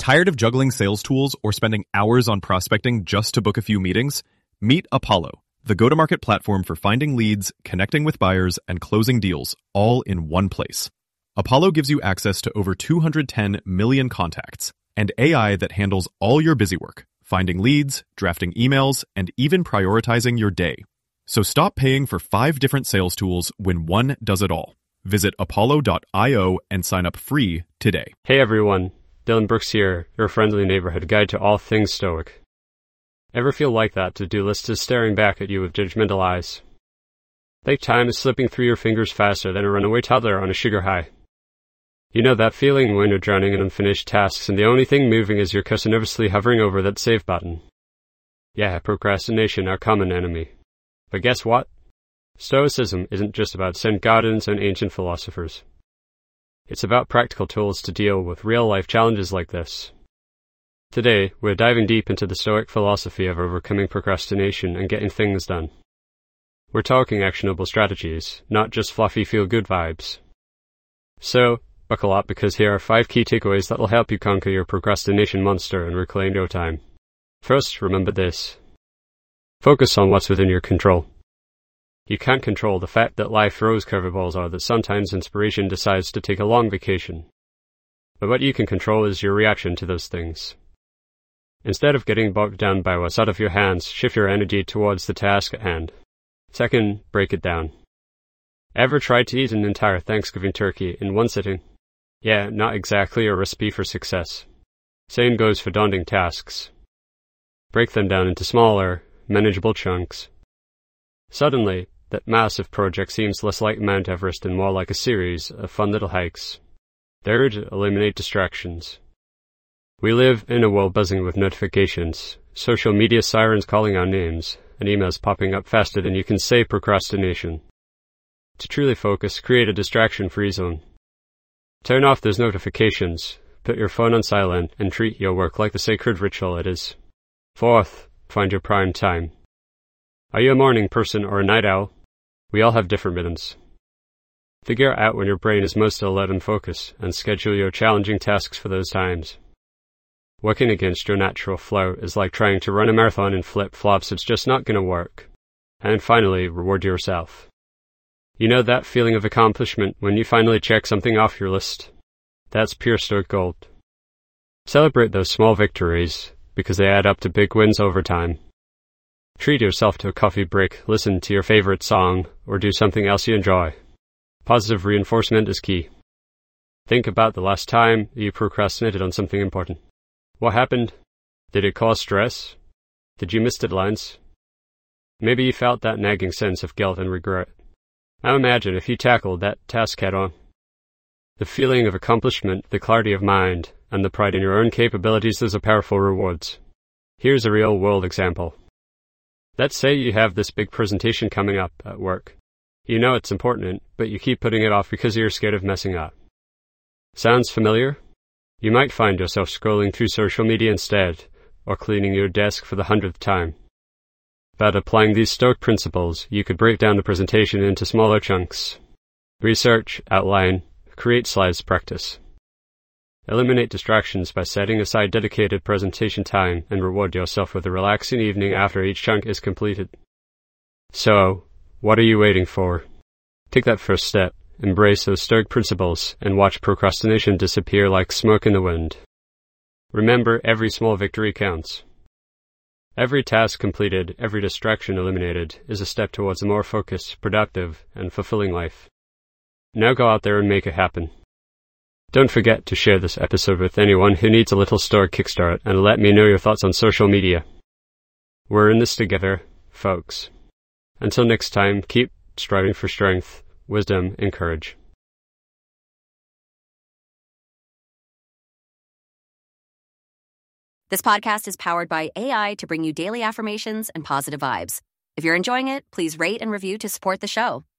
Tired of juggling sales tools or spending hours on prospecting just to book a few meetings? Meet Apollo, the go-to-market platform for finding leads, connecting with buyers, and closing deals, all in one place. Apollo gives you access to over 210 million contacts and AI that handles all your busy work, finding leads, drafting emails, and even prioritizing your day. So stop paying for 5 different sales tools when one does it all. Visit apollo.io and sign up free today. Hey everyone, Dylan Brooks here, your friendly neighborhood guide to all things Stoic. Ever feel like that to-do list is staring back at you with judgmental eyes? Like time is slipping through your fingers faster than a runaway toddler on a sugar high. You know that feeling when you're drowning in unfinished tasks and the only thing moving is your cursor nervously hovering over that save button. Yeah, procrastination, our common enemy. But guess what? Stoicism isn't just about St. Gaudens and ancient philosophers. It's about practical tools to deal with real-life challenges like this. Today, we're diving deep into the Stoic philosophy of overcoming procrastination and getting things done. We're talking actionable strategies, not just fluffy feel-good vibes. So, buckle up because here are 5 key takeaways that will help you conquer your procrastination monster and reclaim your time. First, remember this. Focus on what's within your control. You can't control the fact that life throws curveballs or that sometimes inspiration decides to take a long vacation. But what you can control is your reaction to those things. Instead of getting bogged down by what's out of your hands, shift your energy towards the task at hand. Second, break it down. Ever tried to eat an entire Thanksgiving turkey in one sitting? Yeah, not exactly a recipe for success. Same goes for daunting tasks. Break them down into smaller, manageable chunks. Suddenly, that massive project seems less like Mount Everest and more like a series of fun little hikes. Third, eliminate distractions. We live in a world buzzing with notifications, social media sirens calling our names, and emails popping up faster than you can say procrastination. To truly focus, create a distraction-free zone. Turn off those notifications, put your phone on silent, and treat your work like the sacred ritual it is. Fourth, find your prime time. Are you a morning person or a night owl? We all have different rhythms. Figure out when your brain is most alert and focused, and schedule your challenging tasks for those times. Working against your natural flow is like trying to run a marathon in flip-flops. It's just not going to work. And finally, reward yourself. You know that feeling of accomplishment when you finally check something off your list? That's pure Stoic gold. Celebrate those small victories, because they add up to big wins over time. Treat yourself to a coffee break, listen to your favorite song, or do something else you enjoy. Positive reinforcement is key. Think about the last time you procrastinated on something important. What happened? Did it cause stress? Did you miss deadlines? Maybe you felt that nagging sense of guilt and regret. Now imagine if you tackled that task head-on. The feeling of accomplishment, the clarity of mind, and the pride in your own capabilities is a powerful rewards. Here's a real-world example. Let's say you have this big presentation coming up at work. You know it's important, but you keep putting it off because you're scared of messing up. Sounds familiar? You might find yourself scrolling through social media instead, or cleaning your desk for the 100th time. By applying these Stoic principles, you could break down the presentation into smaller chunks. Research, outline, create slides, practice. Eliminate distractions by setting aside dedicated presentation time and reward yourself with a relaxing evening after each chunk is completed. So, what are you waiting for? Take that first step, embrace those Stoic principles, and watch procrastination disappear like smoke in the wind. Remember, every small victory counts. Every task completed, every distraction eliminated, is a step towards a more focused, productive, and fulfilling life. Now go out there and make it happen. Don't forget to share this episode with anyone who needs a little Stoic kickstart, and let me know your thoughts on social media. We're in this together, folks. Until next time, keep striving for strength, wisdom, and courage. This podcast is powered by AI to bring you daily affirmations and positive vibes. If you're enjoying it, please rate and review to support the show.